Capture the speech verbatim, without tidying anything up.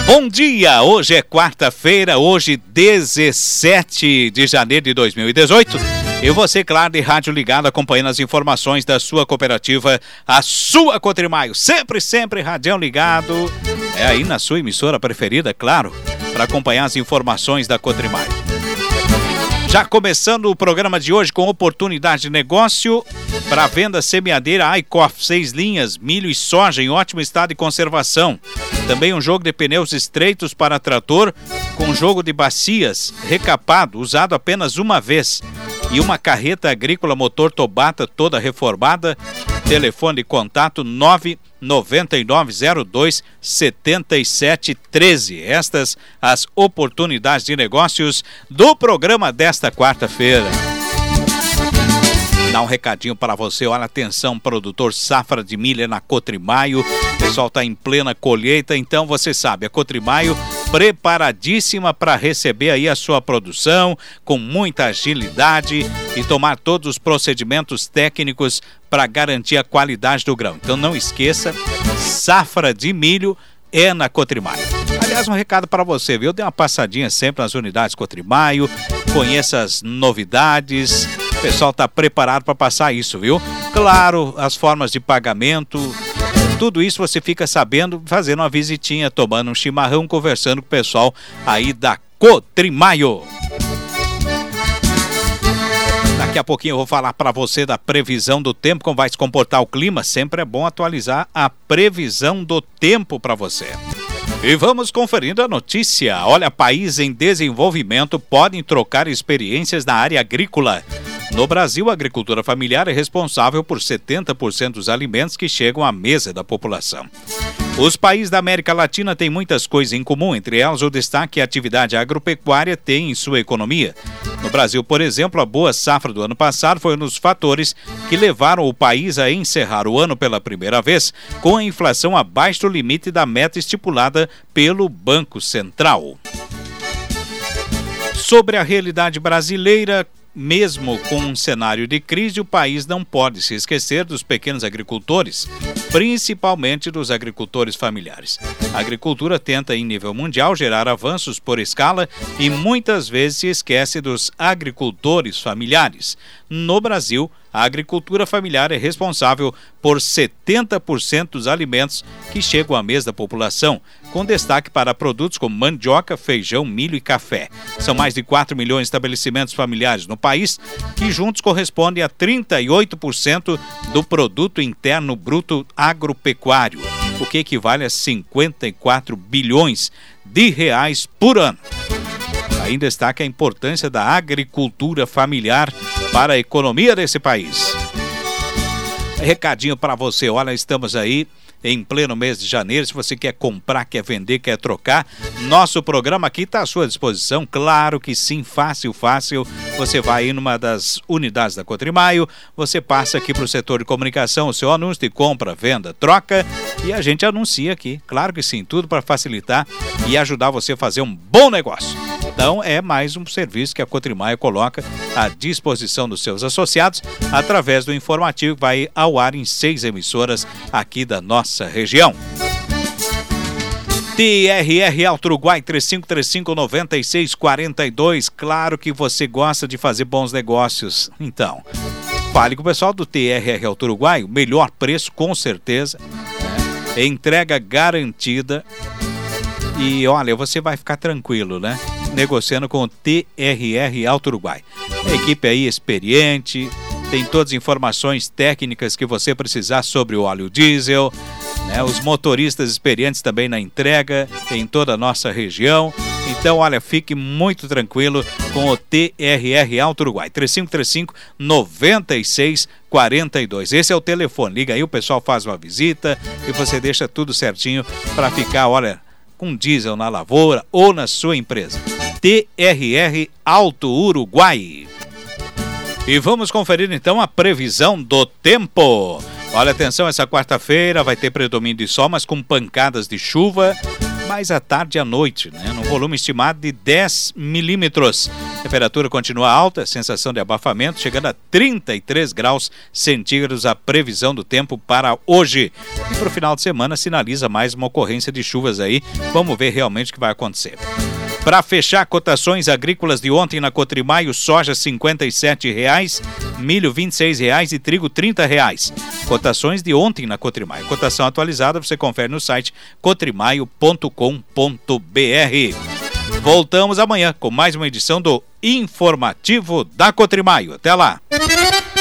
Bom dia, hoje é quarta-feira, hoje dezessete de janeiro de dois mil e dezoito. E você, claro, de rádio ligado, acompanhando as informações da sua cooperativa, a sua Cotrimaio. Sempre, sempre, radião ligado. É aí na sua emissora preferida, claro, para acompanhar as informações da Cotrimaio. Já começando o programa de hoje com oportunidade de negócio para venda semeadeira Aycoff, seis linhas, milho e soja em ótimo estado de conservação. Também um jogo de pneus estreitos para trator com jogo de bacias recapado, usado apenas uma vez. E uma carreta agrícola motor Tobata toda reformada. Telefone de contato nove nove nove zero dois sete sete um três. Estas as oportunidades de negócios do programa desta quarta-feira. Dá um recadinho para você, olha, atenção, produtor safra de milho na Cotrimaio, o pessoal está em plena colheita, então você sabe, a Cotrimaio preparadíssima para receber aí a sua produção com muita agilidade e tomar todos os procedimentos técnicos para garantir a qualidade do grão. Então não esqueça, safra de milho é na Cotrimaio. Aliás, um recado para você, viu? Dê uma passadinha sempre nas unidades Cotrimaio, conheça as novidades. O pessoal está preparado para passar isso, viu? Claro, as formas de pagamento, tudo isso você fica sabendo fazendo uma visitinha, tomando um chimarrão, conversando com o pessoal aí da Cotrimaio. Daqui a pouquinho eu vou falar para você da previsão do tempo, como vai se comportar o clima. Sempre é bom atualizar a previsão do tempo para você. E vamos conferindo a notícia. Olha, países em desenvolvimento podem trocar experiências na área agrícola. No Brasil, a agricultura familiar é responsável por setenta por cento dos alimentos que chegam à mesa da população. Os países da América Latina têm muitas coisas em comum, entre elas o destaque que a atividade agropecuária tem em sua economia. No Brasil, por exemplo, a boa safra do ano passado foi um dos fatores que levaram o país a encerrar o ano pela primeira vez com a inflação abaixo do limite da meta estipulada pelo Banco Central. Sobre a realidade brasileira, mesmo com um cenário de crise, o país não pode se esquecer dos pequenos agricultores, principalmente dos agricultores familiares. A agricultura tenta, em nível mundial, gerar avanços por escala e muitas vezes se esquece dos agricultores familiares. No Brasil, a agricultura familiar é responsável por setenta por cento dos alimentos que chegam à mesa da população, com destaque para produtos como mandioca, feijão, milho e café. São mais de quatro milhões de estabelecimentos familiares no país, que juntos correspondem a trinta e oito por cento do produto interno bruto agropecuário, o que equivale a cinquenta e quatro bilhões de reais por ano. Ainda destaca a importância da agricultura familiar para a economia desse país. Recadinho para você, olha, estamos aí em pleno mês de janeiro. Se você quer comprar, quer vender, quer trocar, nosso programa aqui está à sua disposição. Claro que sim, fácil, fácil. Você vai aí numa das unidades da Cotrimaio, você passa aqui para o setor de comunicação o seu anúncio de compra, venda, troca e a gente anuncia aqui. Claro que sim, tudo para facilitar e ajudar você a fazer um bom negócio. Então é mais um serviço que a Cotrimaio coloca à disposição dos seus associados através do informativo que vai ao ar em seis emissoras aqui da nossa região. T R R Auto Uruguai três cinco três cinco nove seis quatro dois. Claro que você gosta de fazer bons negócios. Então, fale com o pessoal do T R R Auto Uruguai, o melhor preço com certeza, né? Entrega garantida. E olha, você vai ficar tranquilo, né? Negociando com o T R R Auto Uruguai. A equipe aí experiente, tem todas as informações técnicas que você precisar sobre o óleo diesel, né? Os motoristas experientes também na entrega em toda a nossa região. Então, olha, fique muito tranquilo com o T R R Auto Uruguai, três cinco três cinco nove seis quatro dois. Esse é o telefone, liga aí, o pessoal faz uma visita e você deixa tudo certinho para ficar, olha, com diesel na lavoura ou na sua empresa. T R R Auto Uruguai. E vamos conferir então a previsão do tempo. Olha, atenção, essa quarta-feira vai ter predomínio de sol, mas com pancadas de chuva. mais à tarde e à noite, né? No volume estimado de dez milímetros. Temperatura continua alta, sensação de abafamento, chegando a trinta e três graus centígrados a previsão do tempo para hoje. E para o final de semana sinaliza mais uma ocorrência de chuvas aí. Vamos ver realmente o que vai acontecer. Para fechar, cotações agrícolas de ontem na Cotrimaio, soja cinquenta e sete reais, milho vinte e seis reais e trigo trinta reais. Cotações de ontem na Cotrimaio. Cotação atualizada você confere no site cotrimaio ponto com ponto br. Voltamos amanhã com mais uma edição do Informativo da Cotrimaio. Até lá!